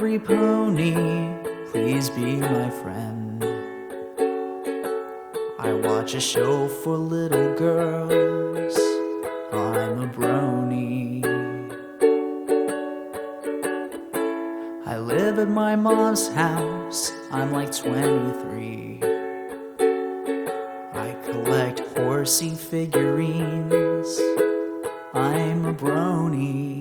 every pony, please be my friend. I watch a show for little girls, I'm a brony. I live at my mom's house, I'm like 23. I collect horsey figurines, I'm a brony.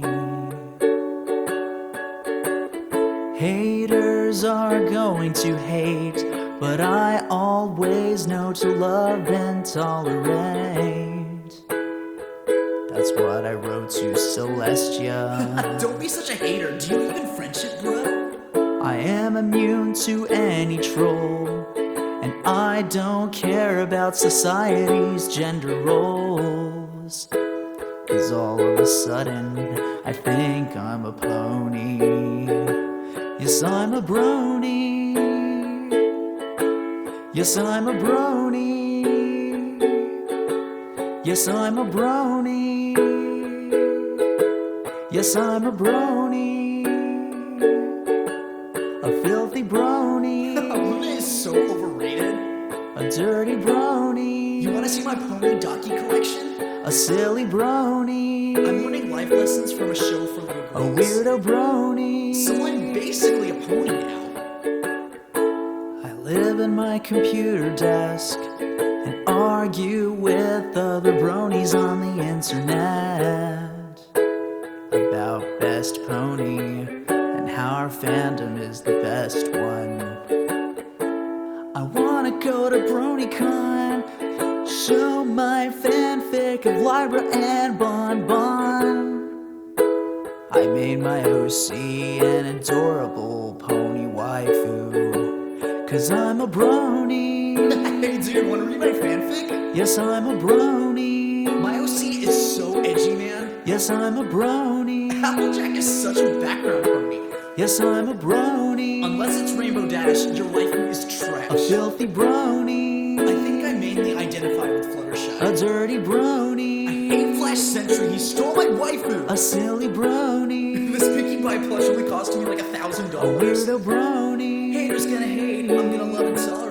Haters are going to hate, but I always know to love and tolerate. That's what I wrote to Celestia. Don't be such a hater. Do you even friendship, bro? I am immune to any troll, and I don't care about society's gender roles. 'Cause all of a sudden, I think I'm a pony. Yes, I'm a brony. Yes, I'm a brony. Yes, I'm a brony. Yes, I'm a brony. A filthy brony. Luna is so overrated. A dirty brony. You wanna see my pony docu collection? A silly brony. I'm learning life lessons from a show for little A girls. weirdo brony. So I'm basically a pony now. I live in my computer desk and argue with other bronies on the internet about best pony and how our fandom is the best one. I wanna go to BronyCon, show my fanfic of Lyra and Bon Bon. I made my OC an adorable pony waifu, 'cause I'm a brony. Hey dude, wanna read my fanfic? Yes, I'm a brony. My OC is so edgy, man. Yes, I'm a brony. Applejack is such a background pony. Yes, I'm a brony. Unless it's Rainbow Dash, your life is trash. A filthy brony. I think I mainly identify with Fluttershy. A dirty brony. I hate Flash Sentry, he stole my waifu. A silly brony. This Pinkie Pie plush only cost me like $1,000. A weirdo brony. Haters gonna hate, I'm gonna love and talk.